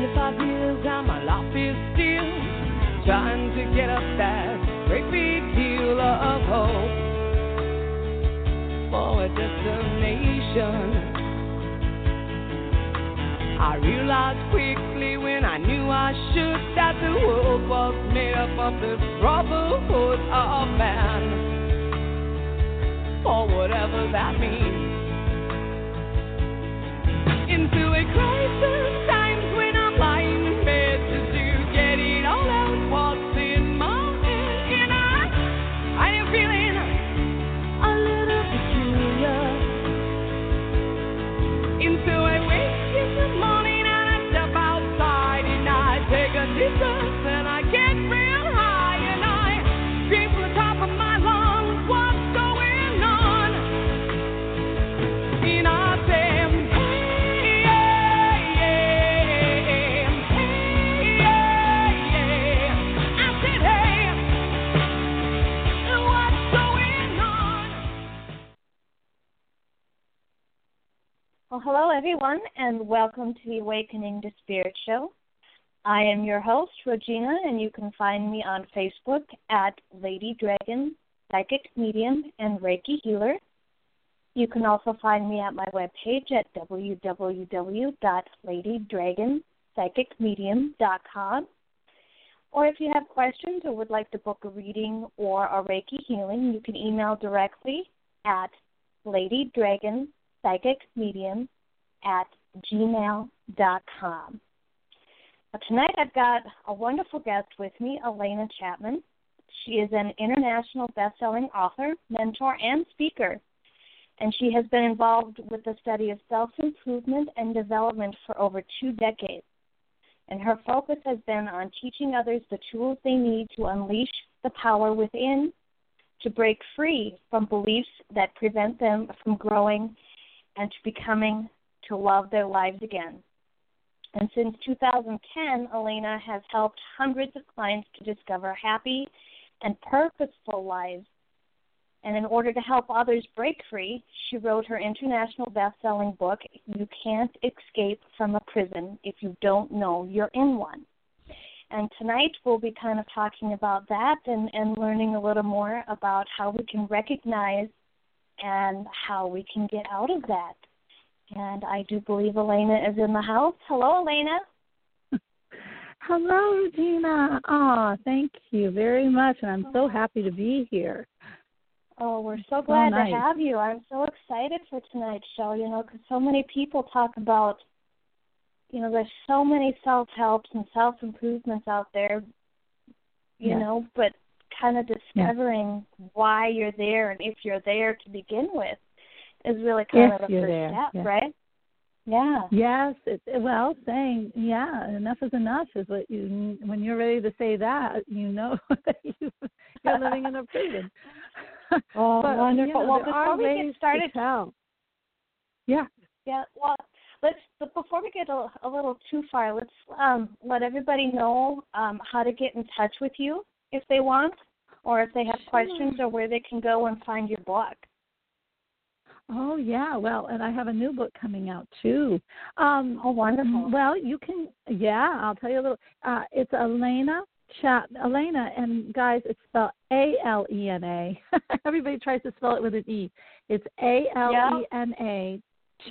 25 years and my life is still trying to get up that great big hill of hope for a destination. I realized quickly when I knew I should that the world was made up of the brotherhood of man, or whatever that means. Into a crisis times when I'm lying in bed just to get it all out what's in my head, and I am feeling a little peculiar. Into a wake in the morning and I step outside and I take a deep breath and I get real high and I scream from the top of my lungs, what's going on? And I say, well, hello, everyone, and welcome to the Awakening to Spirit Show. I am your host, Regina, and you can find me on Facebook at Lady Dragon, Psychic Medium, and Reiki Healer. You can also find me at my webpage at www.ladydragonpsychicmedium.com. Or if you have questions or would like to book a reading or a Reiki healing, you can email directly at ladydragonpsychicmedium@gmail.com. Tonight I've got a wonderful guest with me, Elena Chapman. She is an international best-selling author, mentor, and speaker, and she has been involved with the study of self-improvement and development for over 2 decades. And her focus has been on teaching others the tools they need to unleash the power within, to break free from beliefs that prevent them from growing and to becoming to love their lives again. And since 2010, Elena has helped hundreds of clients to discover happy and purposeful lives. And in order to help others break free, she wrote her international best-selling book, You Can't Escape from a Prison If You Don't Know You're in One. And tonight we'll be kind of talking about that and learning a little more about how we can recognize and how we can get out of that. And I do believe Elena is in the house. Hello, Elena. Hello, Regina. Oh, thank you very much, and I'm so happy to be here. Oh, we're so glad nice to have you. I'm so excited for tonight's show, because so many people talk about, there's so many self-helps and self-improvements out there, you know, but kind of discovering why you're there and if you're there to begin with is really kind of the first step, right? Yeah. Yes. Saying, enough is enough is what when you're ready to say that, that you're living in a prison. Oh, but, wonderful. Well, before we get started, before we get a little too far, let's let everybody know how to get in touch with you if they want, or if they have questions, or where they can go and find your book. Oh, yeah. Well, and I have a new book coming out, too. Oh, wonderful. Well, you can, I'll tell you a little. It's Elena, and guys, it's spelled A-L-E-N-A. Everybody tries to spell it with an E. It's A-L-E-N-A,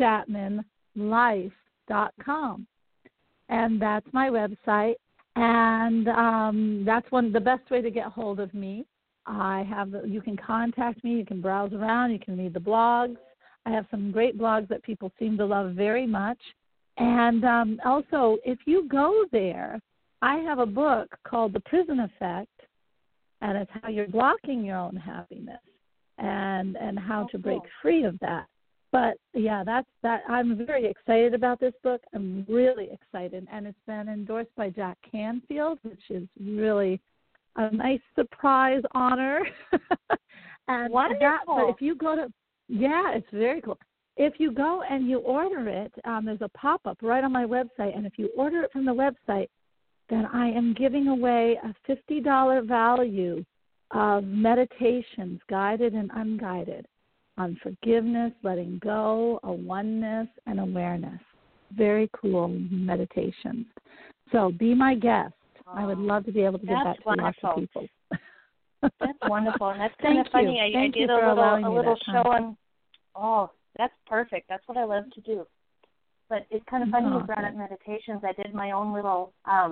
ChapmanLife.com. And that's my website. And that's the best way to get hold of me. You can contact me, you can browse around, you can read the blogs. I have some great blogs that people seem to love very much. And also, if you go there, I have a book called The Prison Effect, and it's how you're blocking your own happiness and how to break free of that. But, that's that. I'm very excited about this book. I'm really excited. And it's been endorsed by Jack Canfield, which is really a nice surprise honor. And wonderful. But if you go to, it's very cool. If you go and you order it, there's a pop-up right on my website. And if you order it from the website, then I am giving away a $50 value of meditations, guided and unguided, on forgiveness, letting go, a oneness, and awareness. very cool meditations. So be my guest. I would love to be able to give that to lots of people. That's wonderful, and that's kind of funny. I did a little show on. Oh, that's perfect. That's what I love to do. But it's kind of funny you brought up meditations. I did my own little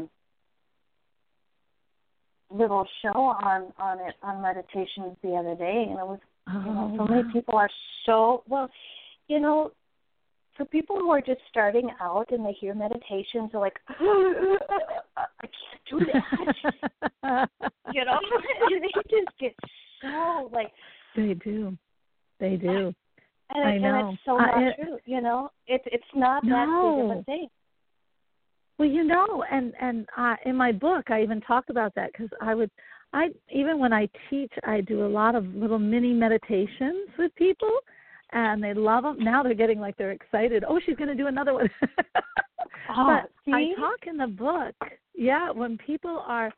show on meditations the other day, and it was so many people are so well, for people who are just starting out and they hear meditations, they're like, I can't do that. And they just get so like. They do. And I know. And it's so not true, It's not that big of a thing. Well, and in my book, I even talk about that because even when I teach, I do a lot of little mini meditations with people, and they love them. Now they're getting like they're excited. Oh, she's going to do another one. But see? I talk in the book, when people are,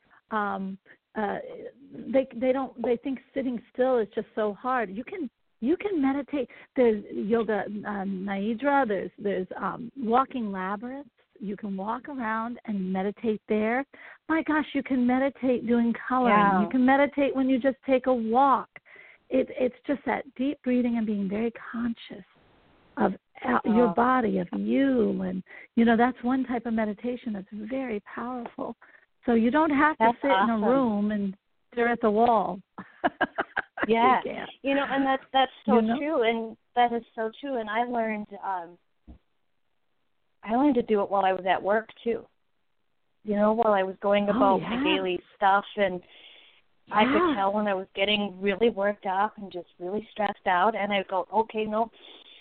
they think sitting still is just so hard. You can meditate. There's yoga nidra. There's walking labyrinths. You can walk around and meditate there. My gosh, you can meditate doing coloring. Yeah. You can meditate when you just take a walk. It's just that deep breathing and being very conscious of your body, of you. And, that's one type of meditation that's very powerful. So you don't have to sit in a room and stare at the wall. Yeah. And that's so true. And that is so true. And I learned to do it while I was at work, too. While I was going about my daily stuff. And I could tell when I was getting really worked up and just really stressed out. And I'd go, okay, no.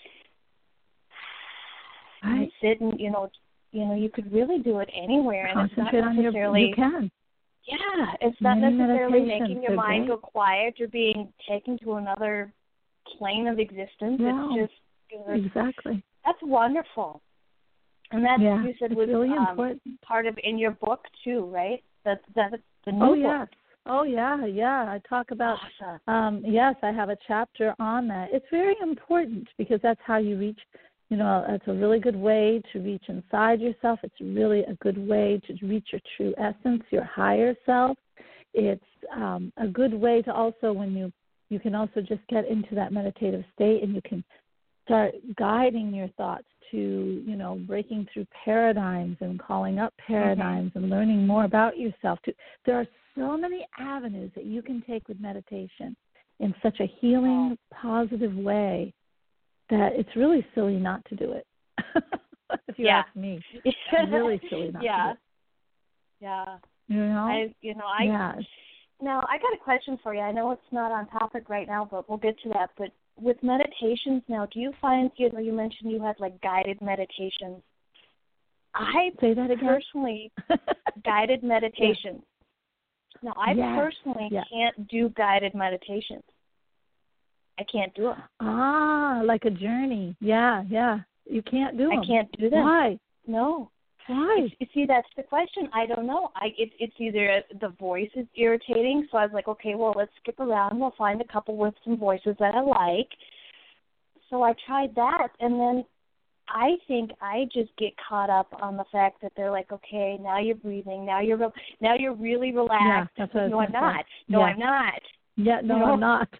I sit and, you could really do it anywhere. And concentrate on you can. Yeah, it's not necessarily making your mind go quiet. You're being taken to another plane of existence. No, it's just exactly. That's wonderful. And that you said was really important. Part of in your book too, right? That's the new book. Oh yeah. I talk about. Awesome. Yes, I have a chapter on that. It's very important because that's how you reach. It's a really good way to reach inside yourself. It's really a good way to reach your true essence, your higher self. It's a good way to also, when you can also just get into that meditative state, and you can start guiding your thoughts to, breaking through paradigms and calling up paradigms and learning more about yourself. There are so many avenues that you can take with meditation in such a healing, positive way that it's really silly not to do it. If you ask me, it's really silly not to do it. Yeah. Now I got a question for you. I know it's not on topic right now, but we'll get to that. But with meditations now, do you find, you mentioned you had like guided meditations. I say that again. Personally, guided meditations. Now, I personally can't do guided meditations. I can't do them. Like a journey. Yeah. You can't do them. I can't do them. Why? No. Why? See, that's the question. I don't know. It's either the voice is irritating, so I was like, okay, well, let's skip around. We'll find a couple with some voices that I like. So I tried that, and then I think I just get caught up on the fact that they're like, okay, now you're breathing, now you're really relaxed. Yeah, that's what no, I'm not. No, I'm not. Yeah, no, I'm not.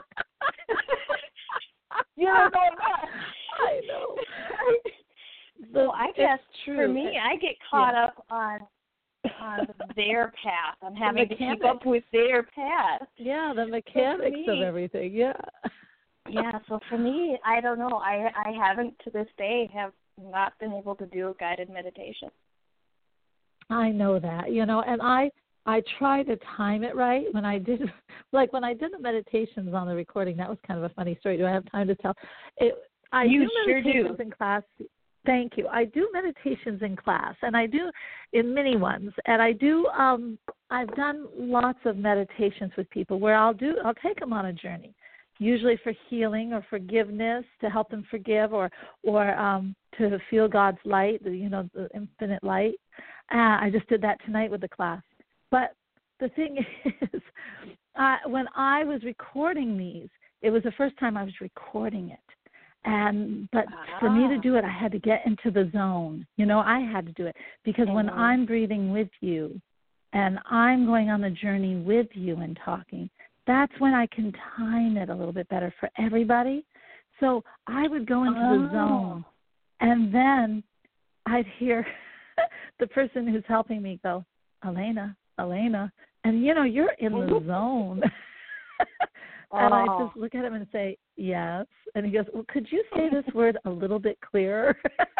No, I'm not. I know. So I guess for me, I get caught up on their path. I'm having to keep up with their path. Yeah, the mechanics of everything. Yeah. Yeah. So for me, I don't know. I haven't to this day have not been able to do a guided meditation. I know that, and I try to time it right. When I did the meditations on the recording, that was kind of a funny story. Do I have time to tell? I do meditations sure do. In class. Thank you. I do meditations in class, and I do in mini ones, and I do. I've done lots of meditations with people where I'll take them on a journey, usually for healing or forgiveness, to help them forgive, or to feel God's light, the infinite light. I just did that tonight with the class. But the thing is, when I was recording these, it was the first time I was recording it. But for me to do it, I had to get into the zone. I had to do it because when I'm breathing with you and I'm going on the journey with you and talking, that's when I can time it a little bit better for everybody. So I would go into the zone, and then I'd hear the person who's helping me go, Elena, and you're in the zone. And I just look at him and say, yes. And he goes, well, could you say this word a little bit clearer?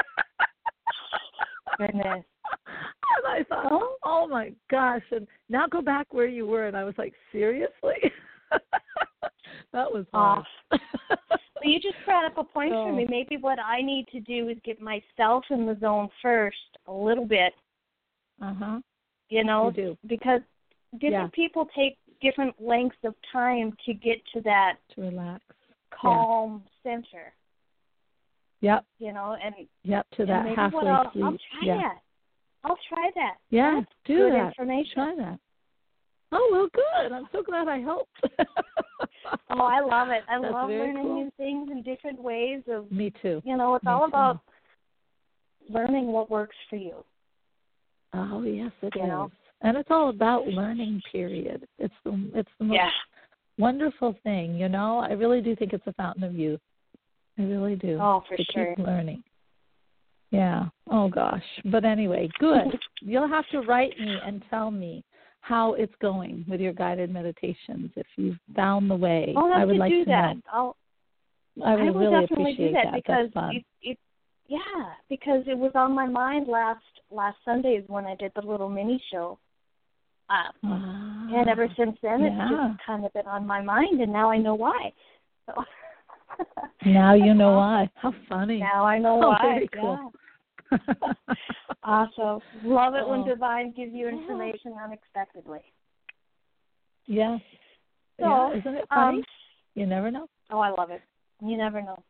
Goodness. And I thought, oh my gosh. And now go back where you were. And I was like, seriously? That was hard. Well, you just brought up a point for me. Maybe what I need to do is get myself in the zone first a little bit. You because different people take different lengths of time to get to that to relax, calm center. Yep. And to that halfway sleep. I'll try that. Yeah, that's do good that. Information. Try that. Oh, well, good. I'm so glad I helped. I love it. I That's love very learning new things in different ways of. Me too. It's all about learning what works for you. Oh, yes, it is. And it's all about learning, period. It's the most wonderful thing, I really do think it's a fountain of youth. I really do. Oh, for sure. Keep learning. Yeah. Oh, gosh. But anyway, good. You'll have to write me and tell me how it's going with your guided meditations, if you've found the way. I would like to that. know. I will really definitely appreciate do that because That's fun. because it was on my mind last Sunday when I did the little mini show. And ever since then, it's just kind of been on my mind, and now I know why. So. Now you know why. How funny. Now I know why. Very cool. Awesome. Love it when Divine gives you information unexpectedly. Yes. So, isn't it funny? You never know. Oh, I love it. You never know.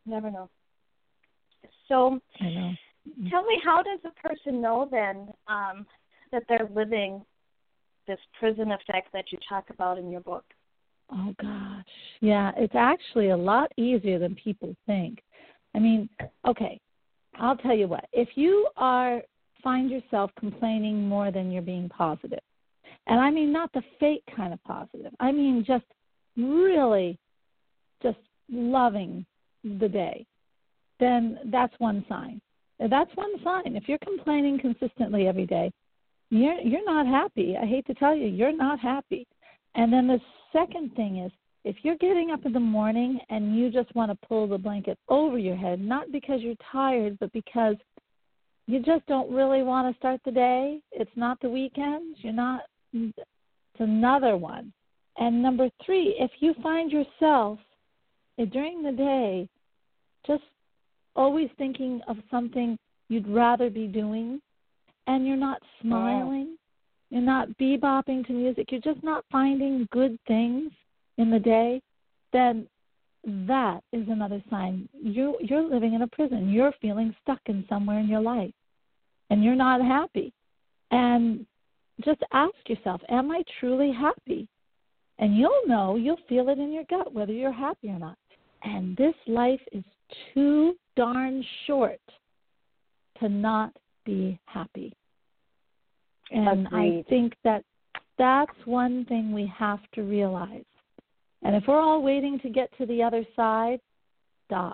So, I know. Tell me, how does a person know then that they're living this prison effect that you talk about in your book? Oh, gosh. Yeah, it's actually a lot easier than people think. I mean, okay, I'll tell you what. If you find yourself complaining more than you're being positive, and I mean not the fake kind of positive, I mean just really just loving the day, then that's one sign. That's one sign. If you're complaining consistently every day, you're not happy. I hate to tell you, you're not happy. And then the second thing is, if you're getting up in the morning and you just want to pull the blanket over your head, not because you're tired, but because you just don't really want to start the day, it's not the weekend, it's another one. And number 3, if you find yourself during the day just always thinking of something you'd rather be doing, and you're not smiling, you're not bebopping to music, you're just not finding good things in the day, then that is another sign. You're living in a prison. You're feeling stuck in somewhere in your life, and you're not happy. And just ask yourself, am I truly happy? And you'll feel it in your gut whether you're happy or not. And this life is too darn short to not be happy. And Agreed. I think that's one thing we have to realize. And if we're all waiting to get to the other side, stop.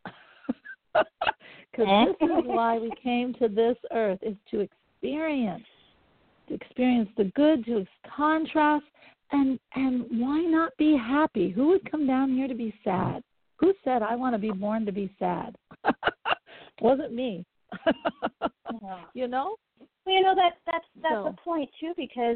Because this is why we came to this earth, is to experience the good, to contrast, and why not be happy? Who would come down here to be sad? Who said, I want to be born to be sad? Wasn't me. You know? Well, that's the point, too, because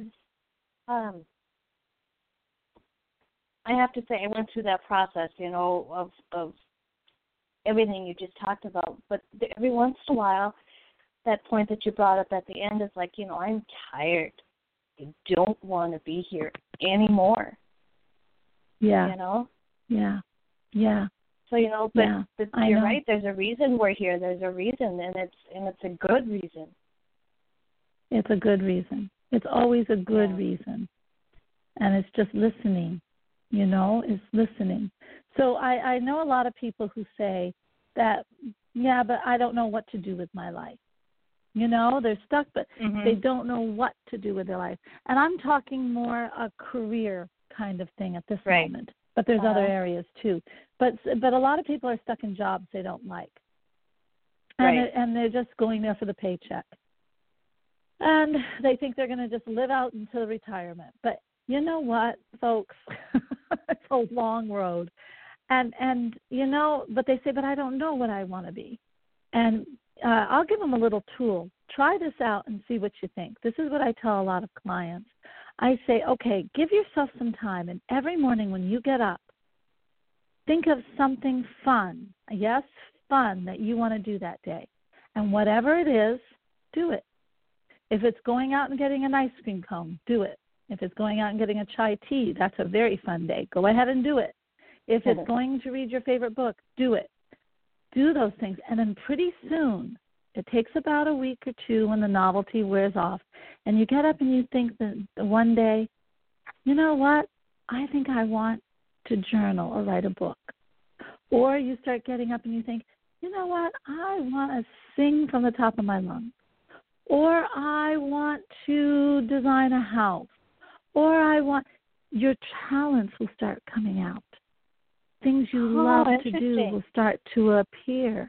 I have to say I went through that process, of everything you just talked about. But every once in a while, that point that you brought up at the end is like, I'm tired. I don't want to be here anymore. Yeah. Yeah. Yeah. So, but you're right. There's a reason we're here. There's a reason, and it's a good reason. It's a good reason. It's always a good reason. And it's just listening, it's listening. So I know a lot of people who say, that, yeah, but I don't know what to do with my life. You know, they're stuck, but they don't know what to do with their life. And I'm talking more a career kind of thing at this moment. But there's other areas too. But a lot of people are stuck in jobs they don't like. And they're just going there for the paycheck. And they think they're going to just live out until retirement. But you know what, folks? It's a long road. And you know, but they say, but I don't know what I want to be. And I'll give them a little tool. Try this out and see what you think. This is what I tell a lot of clients. I say, okay, give yourself some time, and every morning when you get up, think of something fun, yes, fun, that you want to do that day. And whatever it is, do it. If it's going out and getting an ice cream cone, do it. If it's going out and getting a chai tea, that's a very fun day. Go ahead and do it. If it's going to read your favorite book, do it. Do those things. And then pretty soon, it takes about a week or two when the novelty wears off, and you get up and you think that one day, you know what, I think I want to journal or write a book. Or you start getting up and you think, you know what, I want to sing from the top of my lungs. Or I want to design a house. Or your talents will start coming out. Things you love to do will start to appear.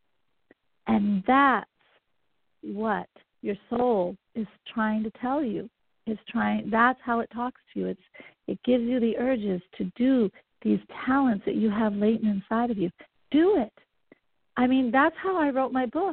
And that's what your soul is trying to tell you. That's how it talks to you. It gives you the urges to do these talents that you have latent inside of you. Do it. I mean, that's how I wrote my book.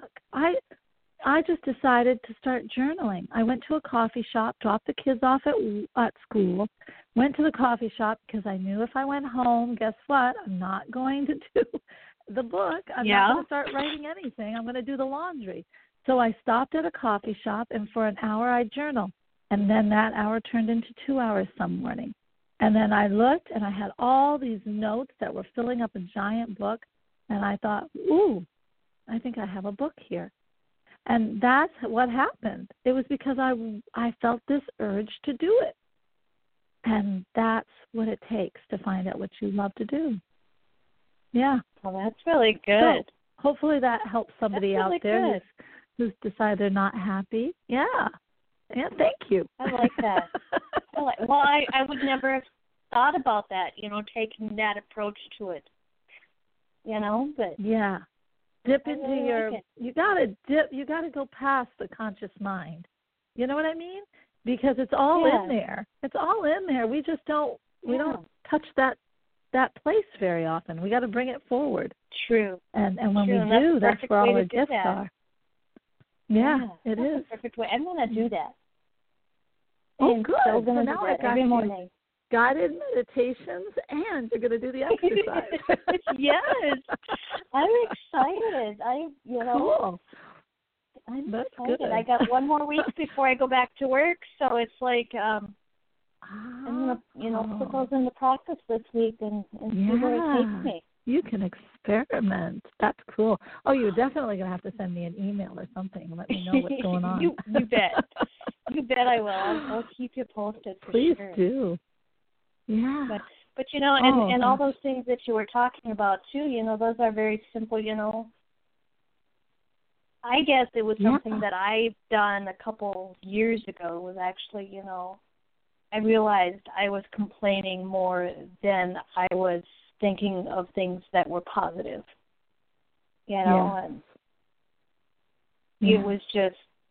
I just decided to start journaling. I went to a coffee shop, dropped the kids off at school, went to the coffee shop because I knew if I went home, guess what? I'm not going to do the book. I'm not going to start writing anything. I'm going to do the laundry. So I stopped at a coffee shop, and for an hour I journaled. And then that hour turned into 2 hours some morning. And then I looked, and I had all these notes that were filling up a giant book. And I thought, ooh, I think I have a book here. And that's what happened. It was because I felt this urge to do it. And that's what it takes to find out what you love to do. Yeah. Well, that's really good. So hopefully that helps somebody really out there who's decided they're not happy. Yeah. Yeah, thank you. I like that. I would never have thought about that, taking that approach to it. But yeah. Dip into you gotta go past the conscious mind. You know what I mean? Because it's all in there. It's all in there. We just don't touch that place very often. We gotta bring it forward. True. And when we do, that's where all our gifts are. Yeah, it is. Perfect way. I'm gonna do that. Oh, good. So now I got every morning. Guided meditations, and you're going to do the exercise. Yes. I'm excited. Cool. That's excited. Good. I got one more week before I go back to work, so it's like I'm going to put those into practice this week and see where it takes me. You can experiment. That's cool. Oh, you're definitely going to have to send me an email or something and let me know what's going on. You bet. You bet I will. I'll keep you posted for Please sure. Please do. Yeah. But and all those things that you were talking about too, those are very simple, I guess it was something that I've done a couple years ago was actually, I realized I was complaining more than I was thinking of things that were positive. And it was just,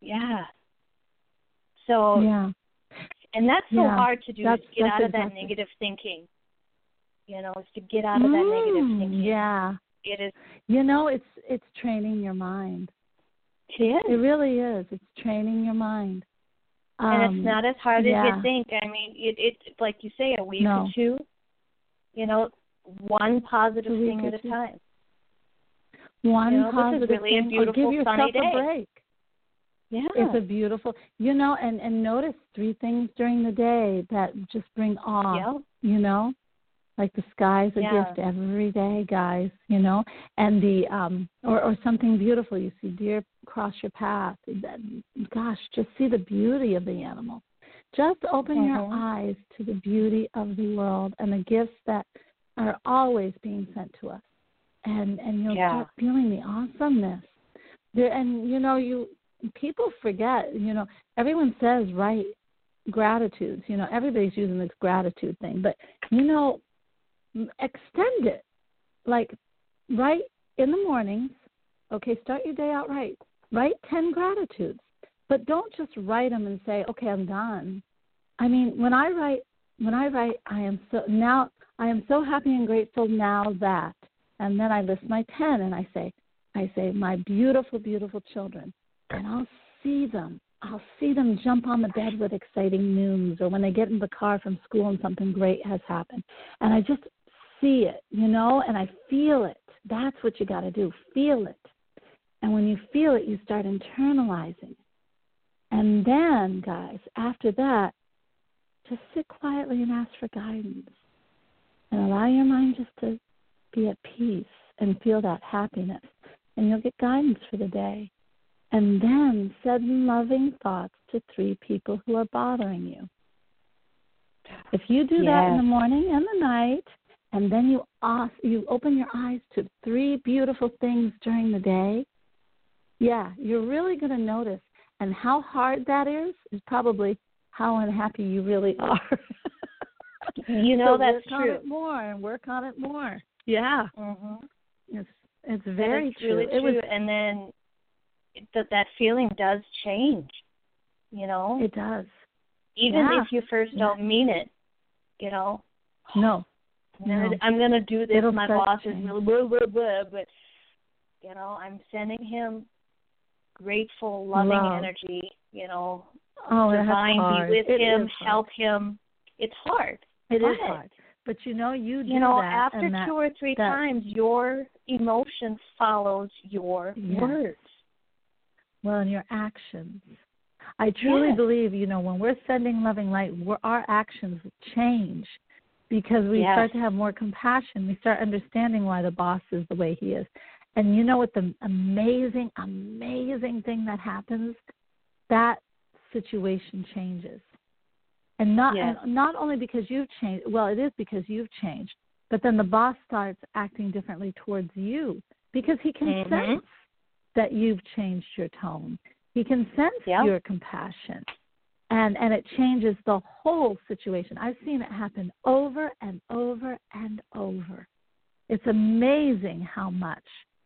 So, and that's so hard to do, is to get out of that negative thinking. Is to get out of that negative thinking. Yeah. It is. It's training your mind. It is. It really is. It's training your mind. And it's not as hard as you think. I mean, it's like you say, a week or two, one positive thing at a time. One positive this is really thing. a beautiful, or give yourself sunny day. A break. Yeah. It's a beautiful, and notice 3 things during the day that just bring awe, like the sky's a gift every day, guys, and the, or something beautiful. You see deer cross your path. Gosh, just see the beauty of the animal. Just open your eyes to the beauty of the world and the gifts that are always being sent to us. and you'll start feeling the awesomeness. People forget, everyone says write gratitudes. Everybody's using this gratitude thing, but, extend it. Like, write in the mornings, okay, start your day out right. Write 10 gratitudes, but don't just write them and say, okay, I'm done. I mean, when I write, I am so happy and grateful now that, and then I list my 10 and I say, my beautiful, beautiful children, and I'll see them jump on the bed with exciting news, or when they get in the car from school and something great has happened. And I just see it, and I feel it. That's what you got to do. Feel it. And when you feel it, you start internalizing. And then, guys, after that, just sit quietly and ask for guidance. And allow your mind just to be at peace and feel that happiness. And you'll get guidance for the day. And then send loving thoughts to 3 people who are bothering you. If you do that in the morning and the night, and then you open your eyes to 3 beautiful things during the day, you're really going to notice. And how hard that is probably how unhappy you really are. So that's true. Work on it more and work on it more. Yeah. Mm-hmm. It's very true. Really true. And then that feeling does change, It does. Even if you first don't mean it, No. I'm going to do this. My boss is change. really blah, blah, blah, but, I'm sending him grateful, loving energy, divine, be with him, help him. It's hard. It is hard. But you do that. After 2 or 3 times, your emotion follows your words. Well, and your actions. I truly believe, when we're sending loving light, our actions change because we start to have more compassion. We start understanding why the boss is the way he is. And you know what the amazing, amazing thing that happens? That situation changes. And not only because you've changed, well, it is because you've changed, but then the boss starts acting differently towards you because he can sense that you've changed your tone. He can sense your compassion. And it changes the whole situation. I've seen it happen over and over and over. It's amazing how much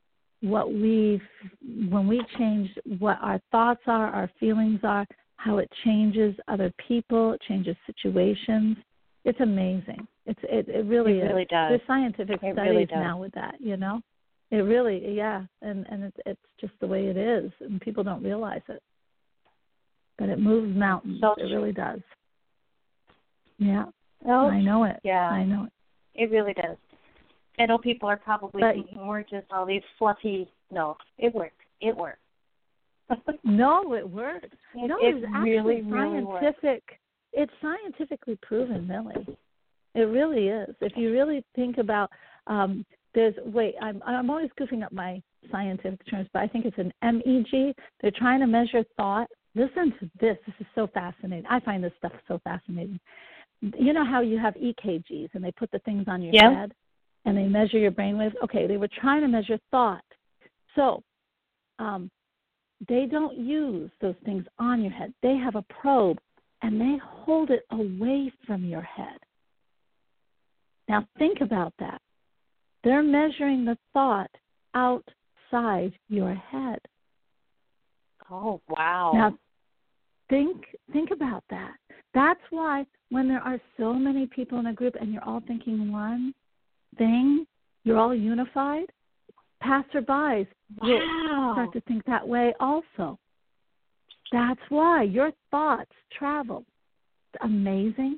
when we change what our thoughts are, our feelings are, how it changes other people, it changes situations. It's amazing. It really is. It really does. There's scientific studies now with that, It really, and it's just the way it is, and people don't realize it. But it moves mountains. It really does. Yeah. Oh, I know it. Yeah. I know it. It really does. I know people are probably thinking we're just all these fluffy. No, it works. It works. No, it works. It's really, scientific. Really it's scientifically proven, Millie. It really is. If you really think about, I'm always goofing up my scientific terms, but I think it's an MEG. They're trying to measure thought. Listen to this. This is so fascinating. I find this stuff so fascinating. You know how you have EKGs and they put the things on your head and they measure your brainwaves? Okay, they were trying to measure thought. So they don't use those things on your head. They have a probe and they hold it away from your head. Now think about that. They're measuring the thought outside your head. Oh, wow. Now, think about that. That's why when there are so many people in a group and you're all thinking one thing, you're all unified, passerbys will start to think that way also. That's why your thoughts travel. It's amazing.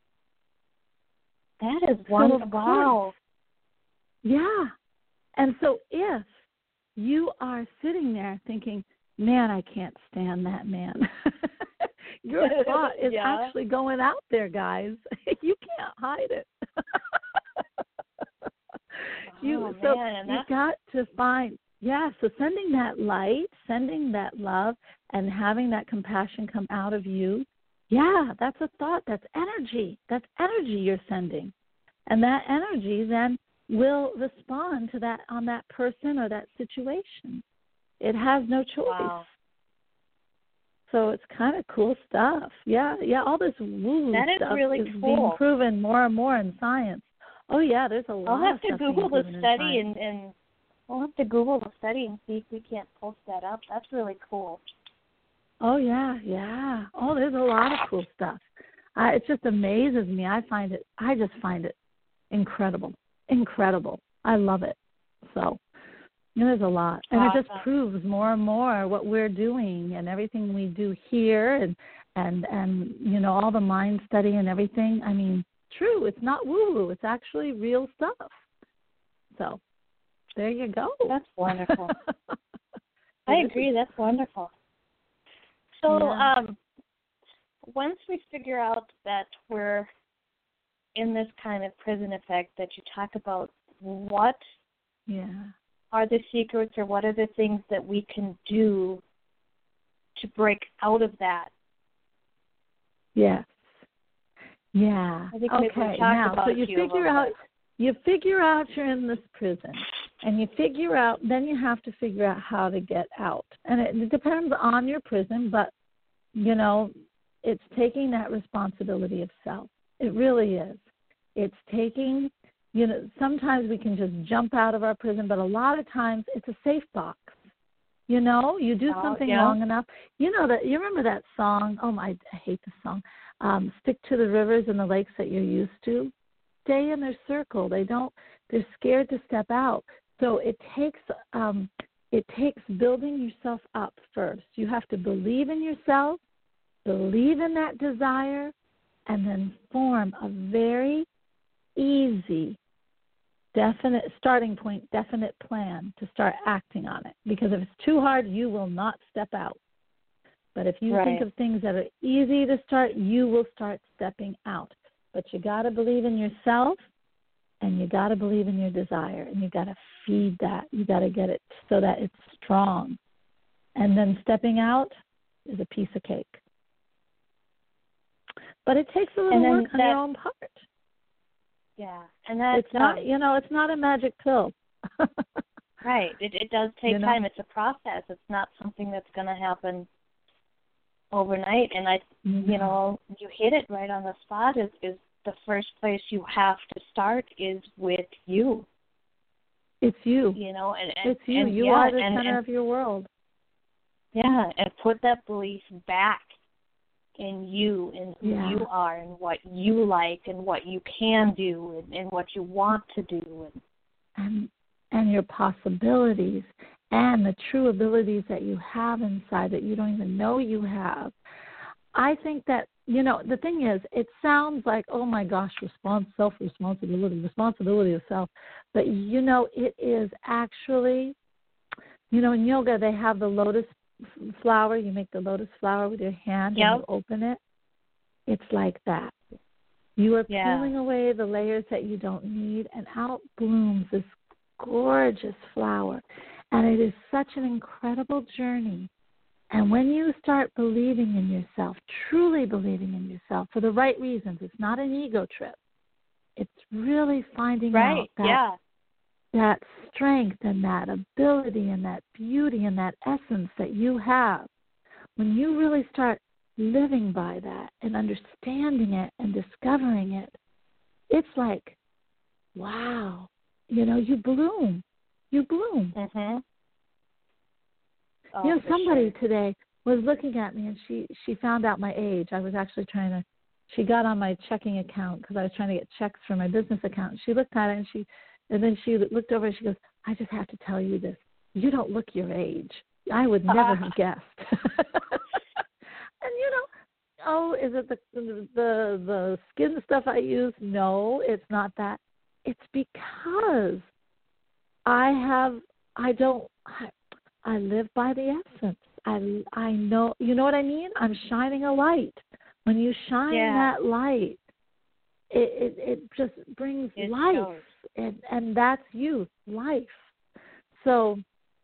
That is wonderful. Wow. Yeah. And so if you are sitting there thinking, man, I can't stand that man. Your thought is actually going out there, guys. You can't hide it. You've got to find, so sending that light, sending that love, and having that compassion come out of you, that's a thought. That's energy. That's energy you're sending. And that energy then, will respond to that on that person or that situation. It has no choice. Wow. So it's kind of cool stuff. Yeah, all this woo stuff really is cool. being proven more and more in science. Oh yeah, there's a lot. I'll have of to stuff Google being the proven study in science. and we'll have to Google the study and see if we can't post that up. That's really cool. Oh yeah. Oh, there's a lot of cool stuff. It just amazes me. I just find it incredible. I love it. So, there's a lot. And it just proves more and more what we're doing and everything we do here and all the mind study and everything. I mean, true, it's not woo-woo. It's actually real stuff. So, there you go. That's wonderful. I agree. That's wonderful. So, once we figure out that we're in this kind of prison effect that you talk about, what are the secrets or what are the things that we can do to break out of that? Yes. Yeah. I think okay. Now, so you figure out you're in this prison, and then you have to figure out how to get out. And it depends on your prison, but it's taking that responsibility of self. It really is. It's taking, sometimes we can just jump out of our prison, but a lot of times it's a safe box. You do something long enough. You remember that song? Oh, I hate the song. Stick to the rivers and the lakes that you're used to. Stay in their circle. They're scared to step out. So it takes building yourself up first. You have to believe in yourself, believe in that desire, and then form a very easy, definite starting point, definite plan to start acting on it. Because if it's too hard, you will not step out. But if you think of things that are easy to start, you will start stepping out. But you got to believe in yourself, and you got to believe in your desire, and you got to feed that. You got to get it so that it's strong. And then stepping out is a piece of cake. But it takes a little work on your own part. Yeah, and that's it's not. It's not a magic pill. Right. It does take time. It's a process. It's not something that's going to happen overnight. And you hit it right on the spot. Is the first place you have to start is with you. It's you. It's you. You are the center of your world. Yeah, and put that belief back in you and who you are and what you like and what you can do and what you want to do. And your possibilities and the true abilities that you have inside that you don't even know you have. I think that, the thing is, it sounds like, oh my gosh, responsibility of self. But, it is actually, in yoga they have the lotus flower. You make the lotus flower with your hand and you open it. It's like that. You are peeling away the layers that you don't need, and out blooms this gorgeous flower. And it is such an incredible journey. And when you start believing in yourself, truly believing in yourself for the right reasons, it's not an ego trip. It's really finding out that strength and that ability and that beauty and that essence that you have. When you really start living by that and understanding it and discovering it, it's like, wow, you bloom. You bloom. Mm-hmm. Somebody today was looking at me and she found out my age. I was actually she got on my checking account because I was trying to get checks for my business account. She looked at it and then she looked over and she goes, I just have to tell you this. You don't look your age. I would never have guessed. And is it the skin stuff I use? No, it's not that. It's because I live by the essence. I know, you know what I mean? I'm shining a light. When you shine that light, it just brings life, and that's youth, life. So,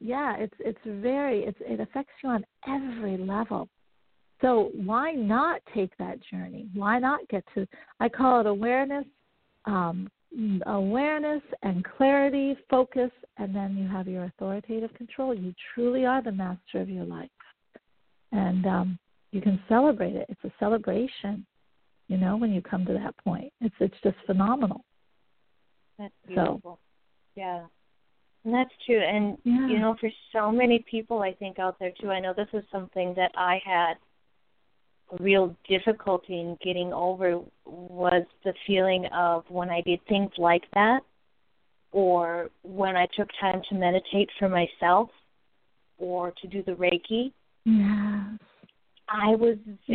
it affects you on every level. So why not take that journey? Why not get to? I call it awareness, awareness and clarity, focus, and then you have your authoritative control. You truly are the master of your life. And you can celebrate it. It's a celebration, when you come to that point. It's just phenomenal. That's beautiful. Yeah. And that's true. And, for so many people, I think, out there, too, I know this is something that I had real difficulty in getting over, was the feeling of when I did things like that, or when I took time to meditate for myself or to do the Reiki. Yes. I was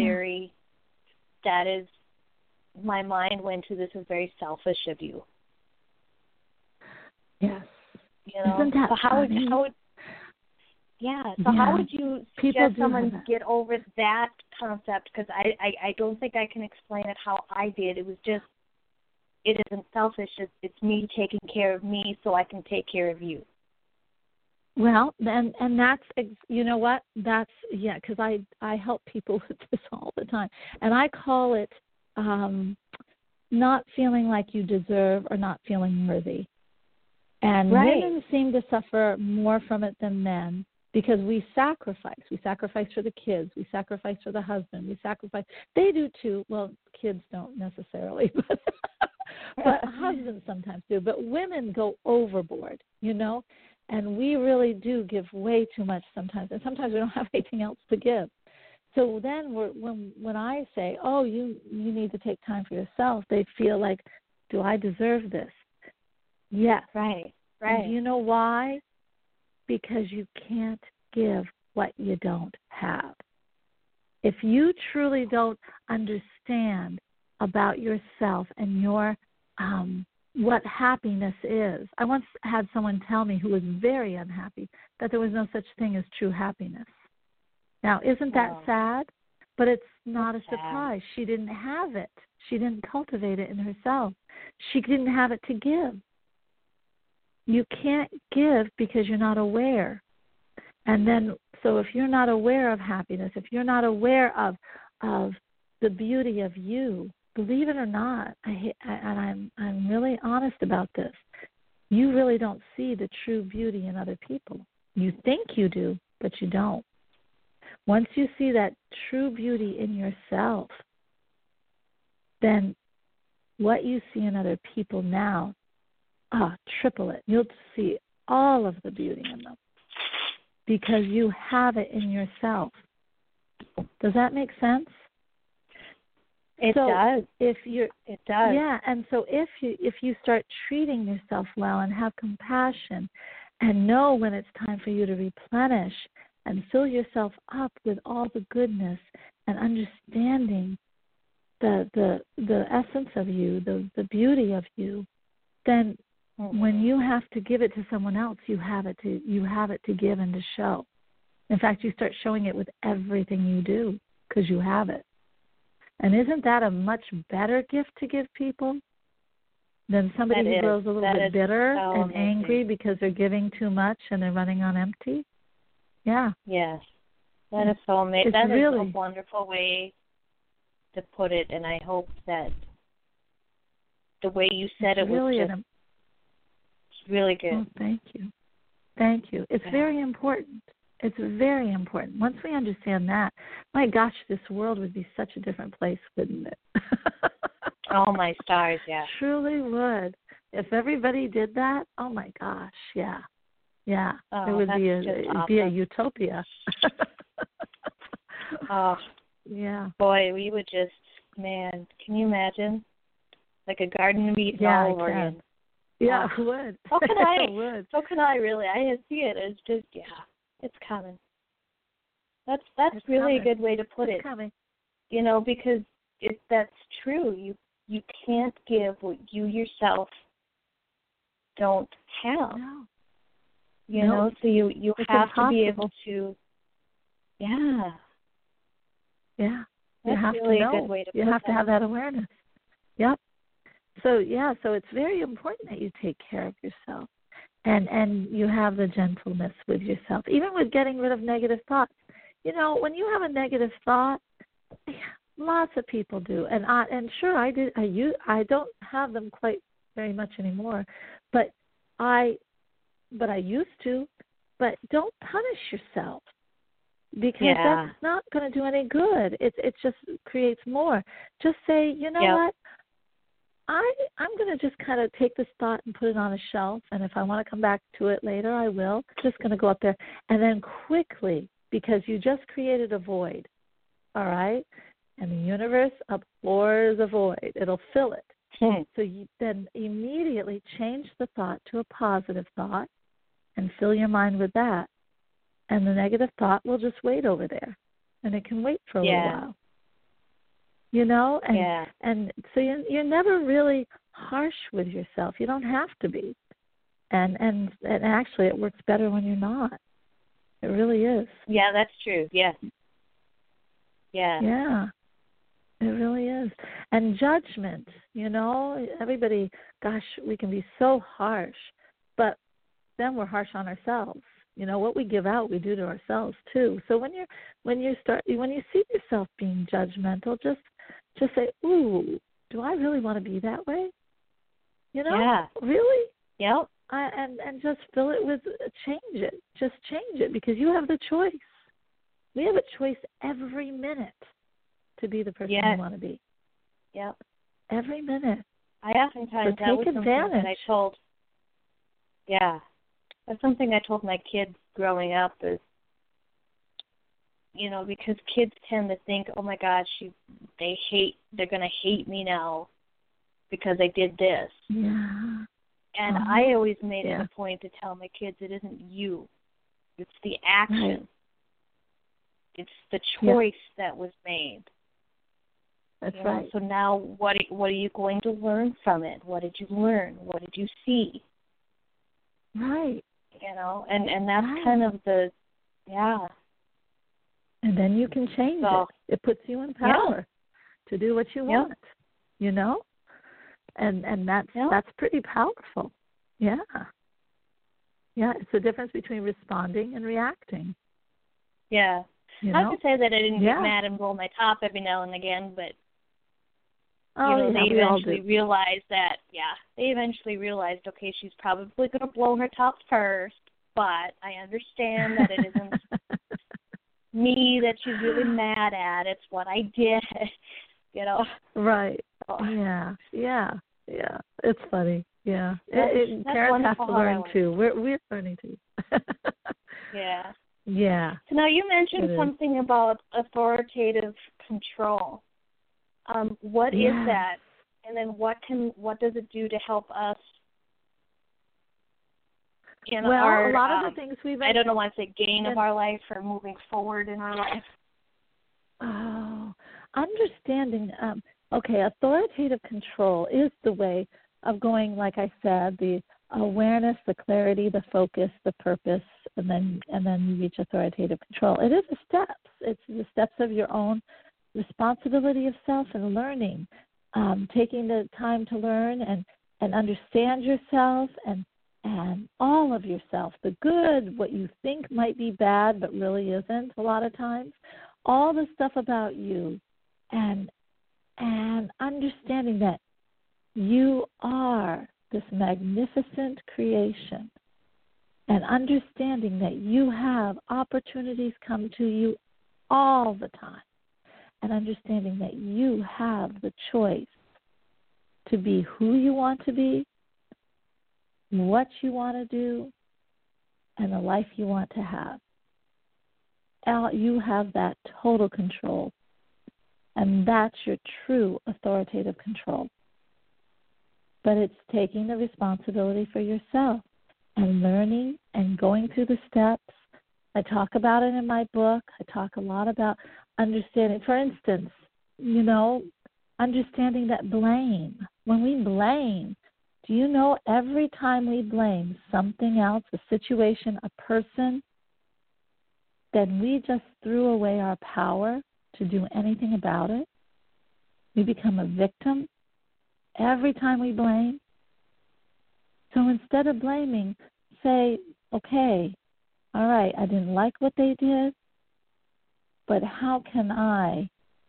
my mind went to, this is very selfish of you. Yes. Isn't that so how would you suggest someone get over that concept? Because I don't think I can explain it how I did. It was just, it isn't selfish. It's me taking care of me so I can take care of you. Well, and that's, what? That's, because I help people with this all the time. And I call it not feeling like you deserve or not feeling worthy. And women seem to suffer more from it than men because we sacrifice. We sacrifice for the kids. We sacrifice for the husband. We sacrifice. They do too. Well, kids don't necessarily, but husbands sometimes do. But women go overboard, and we really do give way too much sometimes. And sometimes we don't have anything else to give. So then when I say, oh, you need to take time for yourself, they feel like, do I deserve this? Yes. Right. And you know why? Because you can't give what you don't have. If you truly don't understand about yourself and your what happiness is. I once had someone tell me who was very unhappy that there was no such thing as true happiness. Now, isn't that sad? But it's not a surprise. She didn't have it. She didn't cultivate it in herself. She didn't have it to give. You can't give because you're not aware. And then, so if you're not aware of happiness, if you're not aware of the beauty of you, believe it or not, I'm really honest about this, you really don't see the true beauty in other people. You think you do, but you don't. Once you see that true beauty in yourself, then what you see in other people now, triple it. You'll see all of the beauty in them because you have it in yourself. Does that make sense? It does. It does. Yeah, and so if you start treating yourself well and have compassion and know when it's time for you to replenish and fill yourself up with all the goodness and understanding the essence of you, the beauty of you, then when you have to give it to someone else, you have it to give and to show. In fact, you start showing it with everything you do because you have it. And isn't that a much better gift to give people than somebody who grows a little bit bitter and angry because they're giving too much and they're running on empty? Yeah. Yes. That is so amazing. That is a wonderful way to put it, and I hope that the way you said it was just really good. Oh, thank you. Thank you. It's very important. It's very important. Once we understand that, my gosh, this world would be such a different place, wouldn't it? Oh, my stars, yeah. Truly would. If everybody did that, oh, my gosh, yeah. Yeah, it would be a utopia. Oh, yeah. Boy, we would just, man, can you imagine? Like a Garden of Eden all over again. Yeah, I would. So can I. would. So can I, really. I see it. It's just, it's coming. That's really a good way to put it. Coming. Because that's true. You can't give what you yourself don't have. No. So you have to be able to, Yeah. You have really to know. A good way to you put have to have that awareness. Yep. So it's very important that you take care of yourself and you have the gentleness with yourself, even with getting rid of negative thoughts. When you have a negative thought, lots of people do, and sure I did. I don't have them quite very much anymore, but I used to. But don't punish yourself, because that's not going to do any good. It just creates more. Just say, you know what? I'm going to just kind of take this thought and put it on a shelf, and if I want to come back to it later, I will. Just going to go up there, and then quickly, because you just created a void, all right? And the universe abhors a void. It'll fill it. So you then immediately change the thought to a positive thought and fill your mind with that. And the negative thought will just wait over there, and it can wait for a little while. You know, and so you're never really harsh with yourself. You don't have to be, and actually, it works better when you're not. It really is. Yeah, that's true. Yes. Yeah, it really is. And judgment, you know, everybody. Gosh, we can be so harsh, but then we're harsh on ourselves. You know, what we give out, we do to ourselves too. So when you see yourself being judgmental, just say, "Ooh, do I really want to be that way?" You know, really? Yep. And just fill it with change it. Just change it, because you have the choice. We have a choice every minute to be the person we want to be. Yep. Every minute. I oftentimes that was something that I told. Yeah. That's something I told my kids growing up is, you know, because kids tend to think, oh my gosh, they're going to hate me now because I did this. Yeah. And I always made it a point to tell my kids it isn't you. It's the action. Right. It's the choice that was made. That's right. So now what are you going to learn from it? What did you learn? What did you see? Right. You know, and that's kind of the, And then you can change it. It puts you in power to do what you want, you know? And that's pretty powerful. Yeah. Yeah, it's the difference between responding and reacting. Yeah. Not to say that I didn't get mad and roll my top every now and again, but they eventually realized that, okay, she's probably going to blow her top first, but I understand that it isn't me that she's really mad at. It's what I did, you know. Right. Yeah. It's funny. Yeah. Parents have to learn, too. We're learning, too. Yeah. Yeah. So now you mentioned something about authoritative control. What is that? And then what does it do to help us in our, a lot of the things we've... I don't know what to say, gain of our life or moving forward in our life? Oh, understanding. Authoritative control is the way of going, like I said, the awareness, the clarity, the focus, the purpose, and then you reach authoritative control. It is the steps. It's the steps of your own responsibility of self and learning, taking the time to learn and understand yourself and all of yourself, the good, what you think might be bad but really isn't a lot of times, all the stuff about you, and understanding that you are this magnificent creation, and understanding that you have opportunities come to you all the time, and understanding that you have the choice to be who you want to be, what you want to do, and the life you want to have. You have that total control, and that's your true authoritative control. But it's taking the responsibility for yourself and learning and going through the steps. I talk about it in my book. I talk a lot about understanding. For instance, understanding that blame. When we blame, do you know every time we blame something else, a situation, a person, then we just threw away our power to do anything about it? We become a victim every time we blame. So instead of blaming, say, okay, all right, I didn't like what they did, but how can I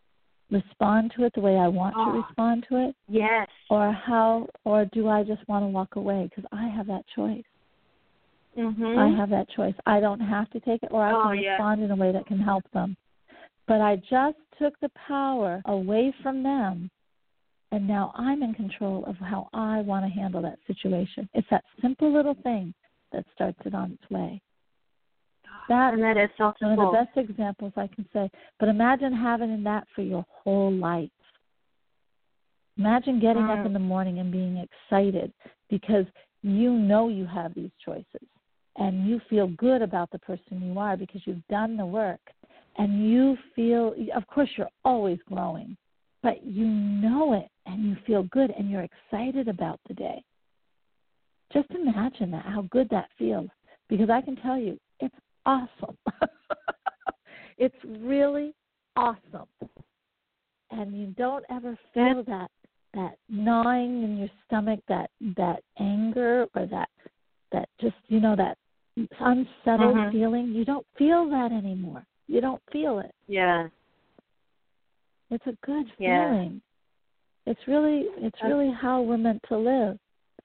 respond to it the way I want to respond to it? Yes. Or do I just want to walk away? Because I have that choice. Mm-hmm. I have that choice. I don't have to take it, or I can respond in a way that can help them. But I just took the power away from them, and now I'm in control of how I want to handle that situation. It's that simple little thing that starts it on its way. And that is so simple. One of the best examples I can say. But imagine having that for your whole life. Imagine getting up in the morning and being excited because you know you have these choices. And you feel good about the person you are because you've done the work. And you feel, of course, you're always growing, but you know it and you feel good and you're excited about the day. Just imagine that, how good that feels, because I can tell you, it's awesome. It's really awesome. And you don't ever feel that gnawing in your stomach, that anger or that just, that unsettled feeling. You don't feel that anymore. You don't feel it. Yeah. It's a good feeling. It's really how we're meant to live.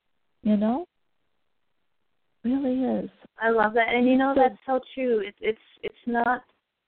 Really is. I love that. And that's so true. It's not,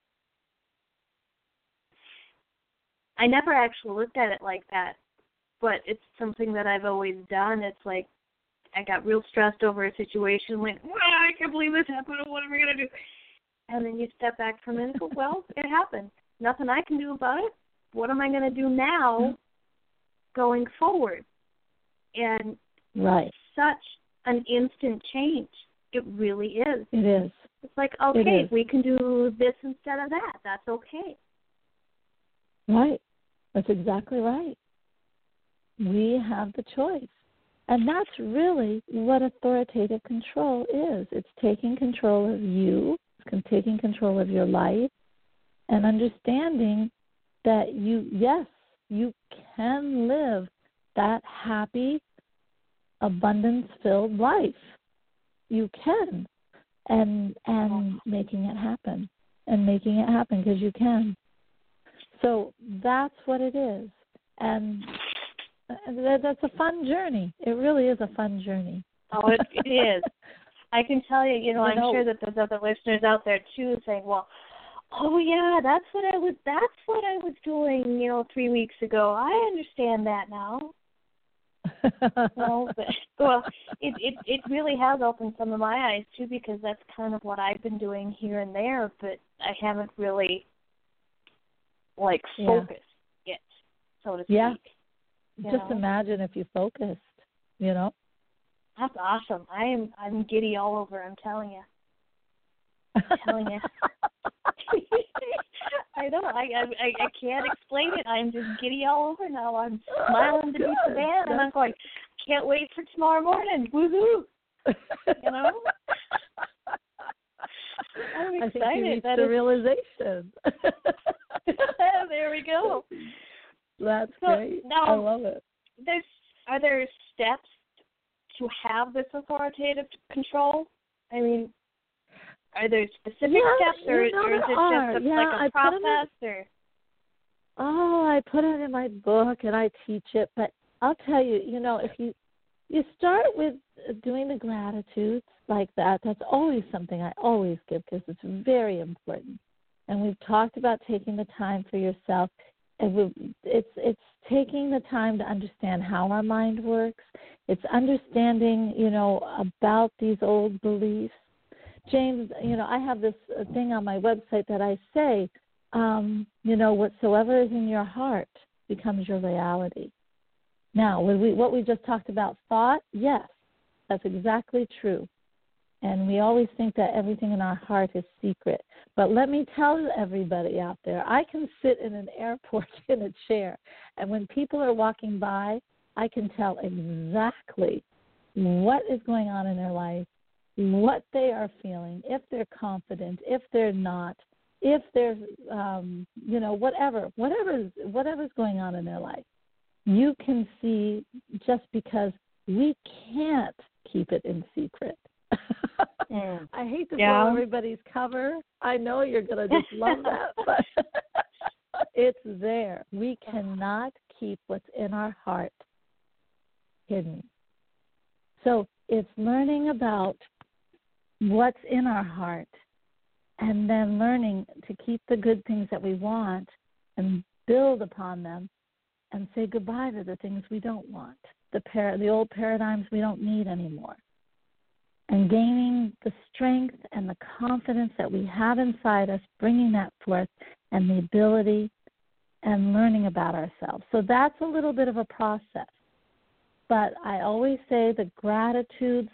I never actually looked at it like that, but it's something that I've always done. It's like I got real stressed over a situation, went, I can't believe this happened, what am I going to do? And then you step back for a minute and go, well, it happened. Nothing I can do about it. What am I going to do now going forward? And such an instant change. It really is. It is. It's like, okay, we can do this instead of that. That's okay. Right. That's exactly right. We have the choice. And that's really what authoritative control is. It's taking control of you, it's taking control of your life, and understanding that you can live that happy, abundance-filled life. You can, and making it happen, because you can. So that's what it is, and that's a fun journey. It really is a fun journey. Oh, it is. I can tell you, I'm sure that there's other listeners out there too saying, well, oh yeah, that's what I was doing, 3 weeks ago. I understand that now. It really has opened some of my eyes too, because that's kind of what I've been doing here and there, but I haven't really focused yet, so to speak. Yeah. Just imagine if you focused, That's awesome. I'm giddy all over, I'm telling you. I know. I can't explain it. I'm just giddy all over now. I'm smiling to be the band, and I'm going, can't wait for tomorrow morning. Woohoo! I'm excited. I think you reached the realization. There we go. That's great. Now, I love it. Are there steps to have this authoritative control? I mean, are there specific steps, or is it just a process? I put it in my book and I teach it. But I'll tell you, if you start with doing the gratitudes like that, that's always something I always give because it's very important. And we've talked about taking the time for yourself. It's taking the time to understand how our mind works. It's understanding, about these old beliefs. James, I have this thing on my website that I say, whatsoever is in your heart becomes your reality. Now, what we just talked about, thought, yes, that's exactly true. And we always think that everything in our heart is secret. But let me tell everybody out there, I can sit in an airport in a chair, and when people are walking by, I can tell exactly what is going on in their life, what they are feeling, if they're confident, if they're not, if there's, whatever's going on in their life. You can see just because we can't keep it in secret. I hate to blow everybody's cover. I know you're going to just love that. But It's there. We cannot keep what's in our heart hidden. So it's learning about what's in our heart and then learning to keep the good things that we want and build upon them and say goodbye to the things we don't want, the old paradigms we don't need anymore. And gaining the strength and the confidence that we have inside us, bringing that forth, and the ability and learning about ourselves. So that's a little bit of a process. But I always say the gratitudes,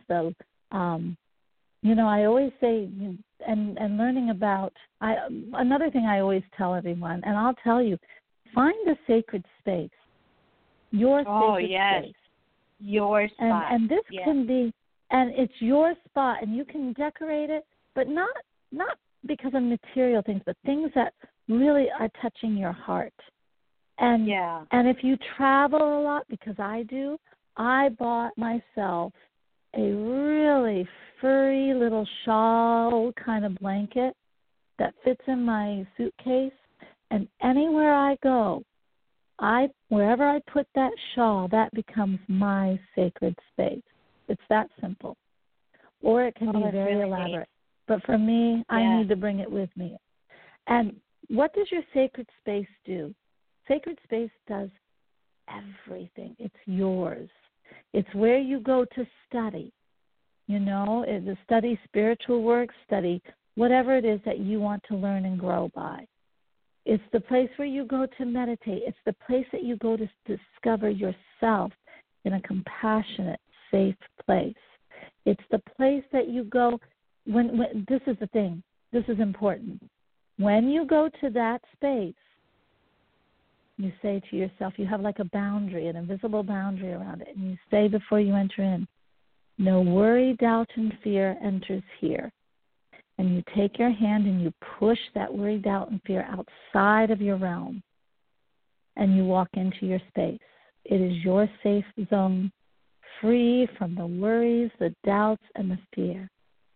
I always say, and learning about, another thing I always tell everyone, and I'll tell you, find a sacred space, your sacred space. Your spot. And this can be, and it's your spot, and you can decorate it, but not because of material things, but things that really are touching your heart. And if you travel a lot, because I do, I bought myself a really furry little shawl kind of blanket that fits in my suitcase, and anywhere I go, wherever I put that shawl, that becomes my sacred space. It's that simple. Or it can be very really elaborate. Neat. But for me, I need to bring it with me. And what does your sacred space do? Sacred space does everything. It's yours. It's where you go to study. Study spiritual work, study whatever it is that you want to learn and grow by. It's the place where you go to meditate. It's the place that you go to discover yourself in a compassionate, safe place. It's the place that you go when this is the thing. This is important. When you go to that space, you say to yourself, you have like a boundary, an invisible boundary around it, and you say before you enter in, no worry, doubt, and fear enters here. And you take your hand and you push that worry, doubt, and fear outside of your realm, and you walk into your space. It is your safe zone, free from the worries, the doubts, and the fear.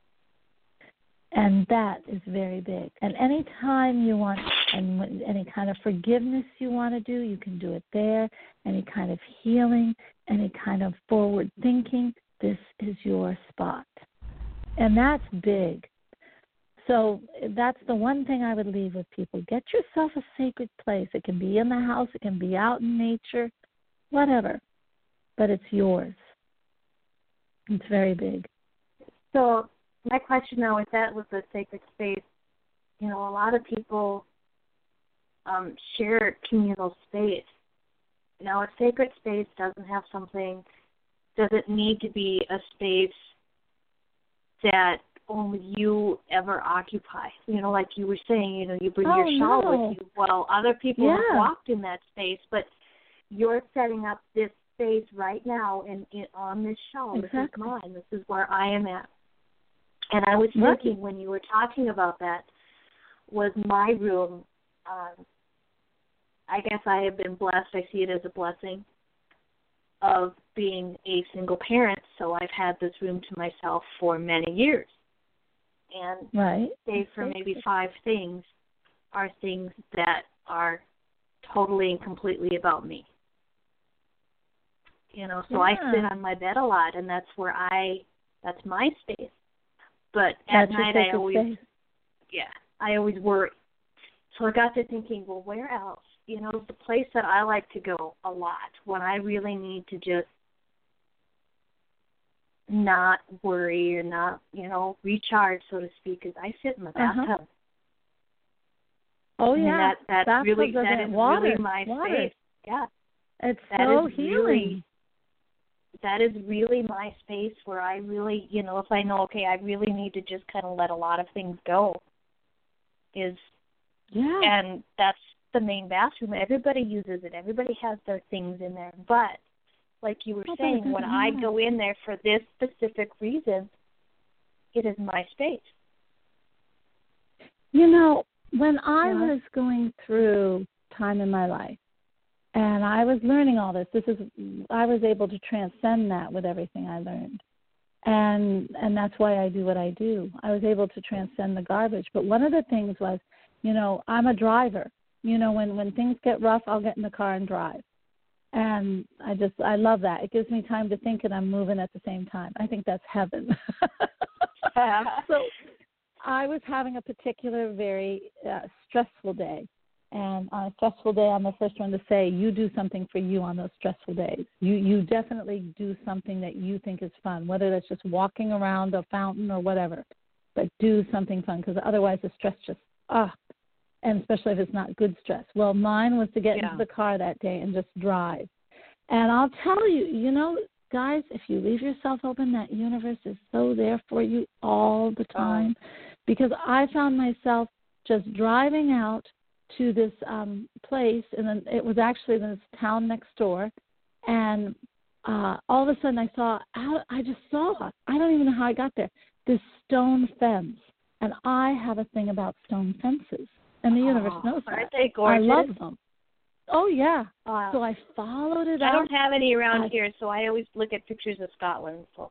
And that is very big. And any time you want, and any kind of forgiveness you want to do, you can do it there. Any kind of healing, any kind of forward thinking, this is your spot. And that's big. So that's the one thing I would leave with people. Get yourself a sacred place. It can be in the house. It can be out in nature, whatever. But it's yours. It's very big. So my question now with that, with the sacred space, a lot of people share communal space. Now, a sacred space doesn't need to be a space that only you ever occupy. Like you were saying, you bring your shawl with you. Well, other people have walked in that space, but you're setting up this space right now on this shawl. Exactly. This is mine. This is where I am at. And I was thinking when you were talking about that, was my room, I guess I have been blessed. I see it as a blessing of being a single parent, so I've had this room to myself for many years. And save for maybe 5 things are things that are totally and completely about me. So I sit on my bed a lot, and that's my space. But at night I always worry. So I got to thinking, well, where else? The place that I like to go a lot when I really need to just not worry or not, recharge, so to speak, is I sit in the bathtub. Oh, yeah. That is really my space. Yeah. It's so healing. That is really my space where I really, if I know, okay, I really need to just kind of let a lot of things go. And that's the main bathroom. Everybody uses it. Everybody has their things in there. But like you were saying, when I go in there for this specific reason, it is my space. When I was going through time in my life, and I was learning all this, I was able to transcend that with everything I learned. And that's why I do what I do. I was able to transcend the garbage. But one of the things was, I'm a driver. You know, when things get rough, I'll get in the car and drive. And I love that. It gives me time to think and I'm moving at the same time. I think that's heaven. So I was having a particular very stressful day. And on a stressful day, I'm the first one to say, you do something for you on those stressful days. You definitely do something that you think is fun, whether that's just walking around a fountain or whatever. But do something fun, because otherwise the stress just, and especially if it's not good stress. Well, mine was to get into the car that day and just drive. And I'll tell you, you know, guys, if you leave yourself open, that universe is so there for you all the time. Because I found myself just driving out to this place, and then it was actually this town next door, and all of a sudden I just saw, I don't even know how I got there, this stone fence. And I have a thing about stone fences, and the universe knows that. Aren't they gorgeous? I love them. Oh, yeah. So I followed it up. I don't have any around here, so I always look at pictures of Scotland. So.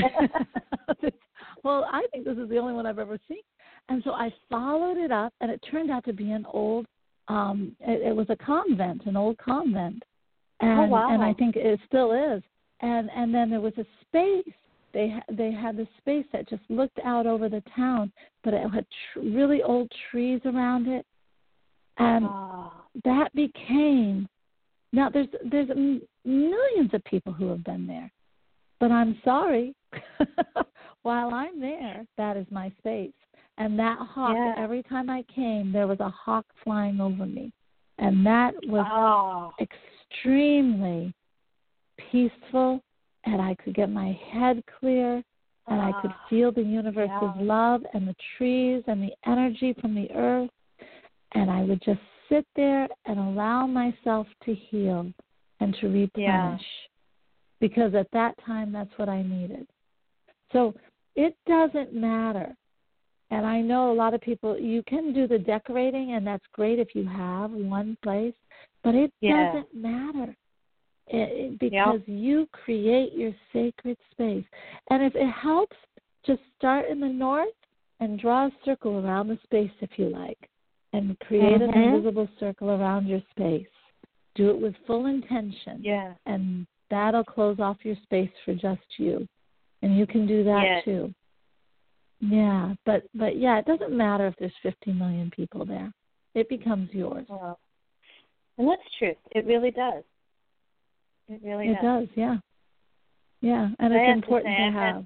Well, I think this is the only one I've ever seen. And so I followed it up, and it turned out to be an old, it was a convent, an old convent. And, and I think it still is. And then there was a space. They had this space that just looked out over the town, but it had really old trees around it. And that became, now there's millions of people who have been there. But I'm sorry, while I'm there, that is my space. And that hawk, every time I came, there was a hawk flying over me. And that was extremely peaceful, and I could get my head clear, and I could feel the universe's love and the trees and the energy from the earth. And I would just sit there and allow myself to heal and to replenish. Because at that time, that's what I needed. So it doesn't matter. And I know a lot of people, you can do the decorating, and that's great if you have one place, but it doesn't matter because you create your sacred space. And if it helps, just start in the north and draw a circle around the space if you like, and create an invisible circle around your space. Do it with full intention, and that'll close off your space for just you. And you can do that too. Yeah, but it doesn't matter if there's 50 million people there. It becomes yours. Well, and that's true. It really does. It really does. It does, yeah. Yeah, and it's important to have.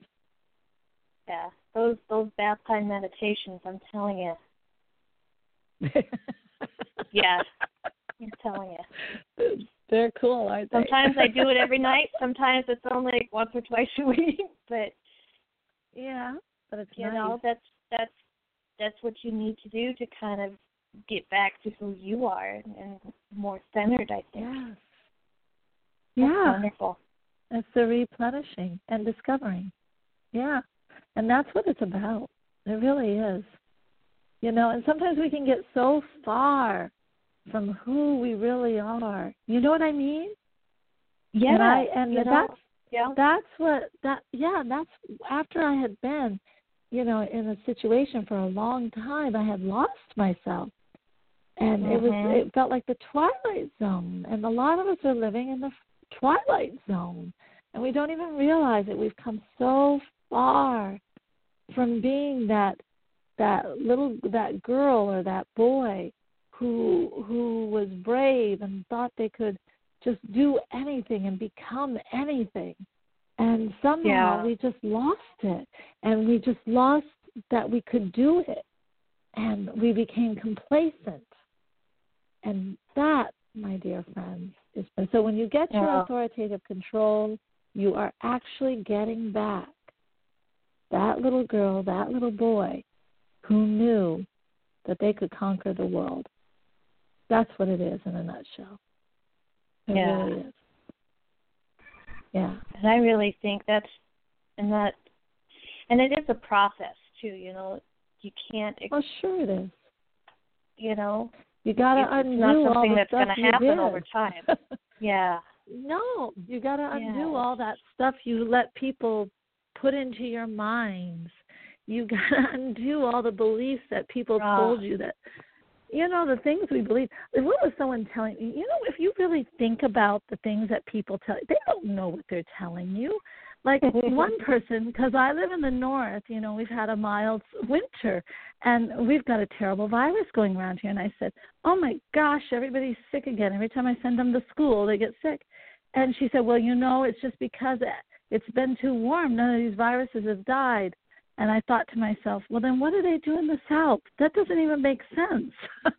Those bath time meditations, I'm telling you. I'm telling you. They're cool, aren't they? Sometimes I do it every night. Sometimes it's only like once or twice a week. But but it's you know, that's what you need to do to kind of get back to who you are and more centered, I think. That's wonderful. It's the replenishing and discovering. Yeah. And that's what it's about. It really is. You know, and sometimes we can get so far from who we really are. You know what I mean? Yeah. That's after I had been, you know, in a situation for a long time, I had lost myself. And it felt like the Twilight Zone. And a lot of us are living in the Twilight Zone. And we don't even realize it. We've come so far from being that girl or that boy who was brave and thought they could just do anything and become anything. And somehow we just lost it. And we just lost that we could do it. And we became complacent. And that, my dear friends, is so when you get your authoritative control, you are actually getting back that little girl, that little boy who knew that they could conquer the world. That's what it is in a nutshell. It really is. Yeah. And I really think and it is a process too, you know. You can't. Well, sure it is. You know. You got to undo all the stuff you did. It's not something that's going to happen over time. No, you got to undo all that stuff you let people put into your minds. You got to undo all the beliefs that people told you that the things we believe. What was someone telling me? If you really think about the things that people tell you, they don't know what they're telling you. Like one person, because I live in the north, we've had a mild winter, and we've got a terrible virus going around here. And I said, oh, my gosh, everybody's sick again. Every time I send them to school, they get sick. And she said, well, it's just because it's been too warm. None of these viruses have died. And I thought to myself, well, then what do they do in the South? That doesn't even make sense.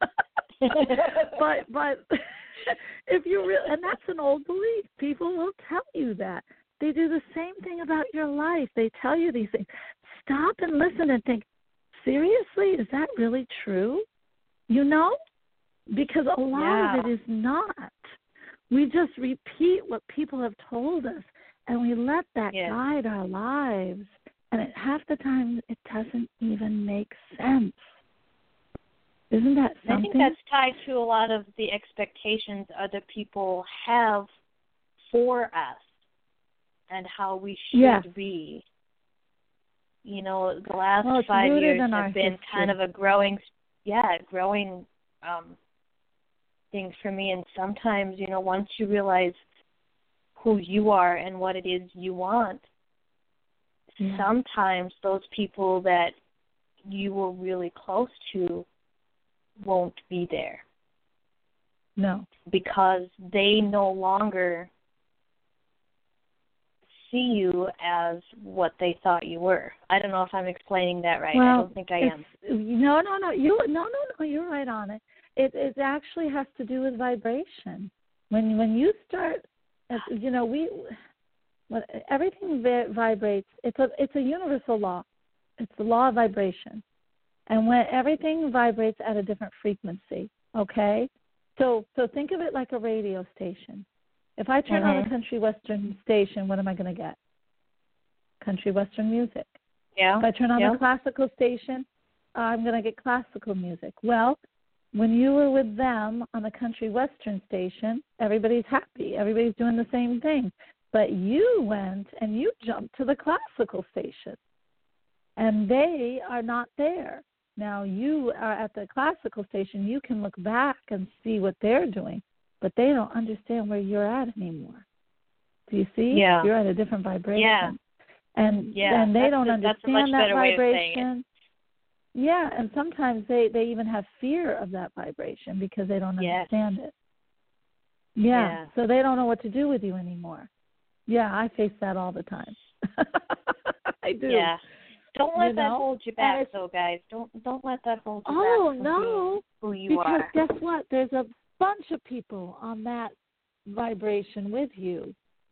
but if you really, and that's an old belief. People will tell you that. They do the same thing about your life. They tell you these things. Stop and listen and think, seriously, is that really true? Because a lot of it is not. We just repeat what people have told us, and we let that guide our lives. And half the time, it doesn't even make sense. Isn't that something? I think that's tied to a lot of the expectations other people have for us and how we should be. The last 5 years have been kind of a growing thing for me. And sometimes, once you realize who you are and what it is you want, sometimes those people that you were really close to won't be there. No. Because they no longer see you as what they thought you were. I don't know if I'm explaining that right. Well, I don't think I am. No. You're right on it. It actually has to do with vibration. When you start, everything vibrates. It's a universal law. It's the law of vibration. And when everything vibrates at a different frequency, okay? So think of it like a radio station. If I turn on a country western station, what am I going to get? Country western music. Yeah. If I turn on a classical station, I'm going to get classical music. Well, when you were with them on the country western station, everybody's happy. Everybody's doing the same thing. But you went and you jumped to the classical station, and they are not there. Now, you are at the classical station. You can look back and see what they're doing, but they don't understand where you're at anymore. Do you see? Yeah. You're at a different vibration. Yeah. And they don't understand that vibration. Yeah, and sometimes they even have fear of that vibration because they don't understand it. Yeah, so they don't know what to do with you anymore. Yeah, I face that all the time. I do. Yeah. Don't let that hold you back, though, guys. Don't let that hold you back from who you are. Because guess what? There's a bunch of people on that vibration with you,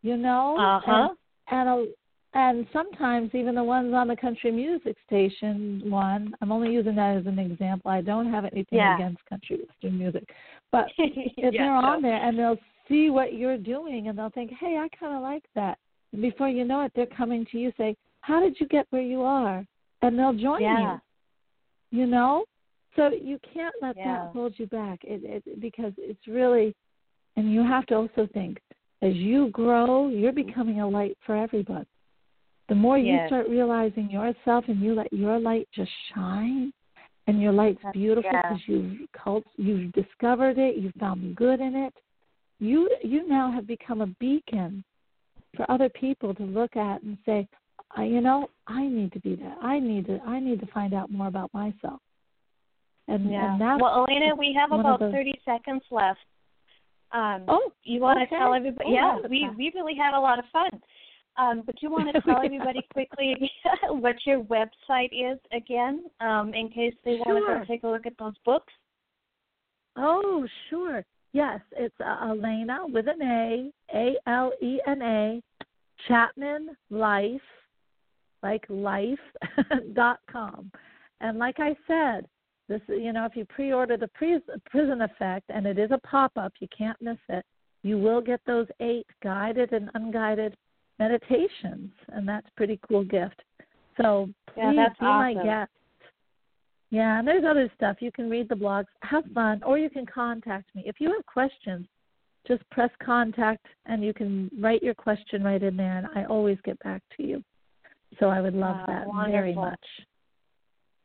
And sometimes even the ones on the country music station I'm only using that as an example. I don't have anything against country western music. But if they're on there and they'll see what you're doing and they'll think, hey, I kind of like that. And before you know it, they're coming to you say, how did you get where you are? And they'll join you, So you can't let that hold you back because it's really, and you have to also think, as you grow, you're becoming a light for everybody. The more you start realizing yourself and you let your light just shine, and your light's beautiful because you've discovered it, you've found good in it, you now have become a beacon for other people to look at and say, I need to be that. I need to find out more about myself. And that's Elena, we have about 30 seconds left. You want to tell everybody? We really had a lot of fun. But you want to tell everybody quickly what your website is again, in case they want to go take a look at those books? Oh, sure. Yes, it's Alena with an A, ALENA, Chapman Life, like life.com. And like I said, this, if you pre-order the Prison Effect, and it is a pop-up, you can't miss it, you will get those 8 guided and unguided meditations, and that's a pretty cool gift. So please be my guest. Yeah, and there's other stuff. You can read the blogs, have fun, or you can contact me. If you have questions, just press contact, and you can write your question right in there, and I always get back to you. So I would love that very much.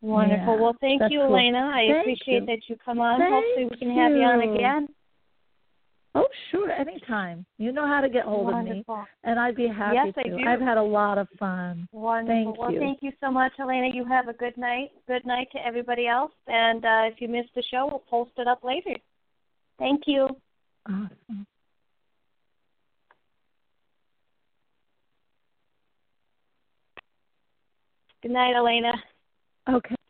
Wonderful. Yeah, Well, thank that's you, cool. Elena. I Thank appreciate you. that you come on. Thank Hopefully we can have you on you. again. Oh, sure, anytime. You know how to get hold of me, Wonderful. and I'd be happy Yes, I to. do. I've had a lot of fun. Wonderful. Well, thank you so much, Elena. You have a good night. Good night to everybody else. And if you missed the show, we'll post it up later. Thank you. Awesome. Good night, Elena. Okay.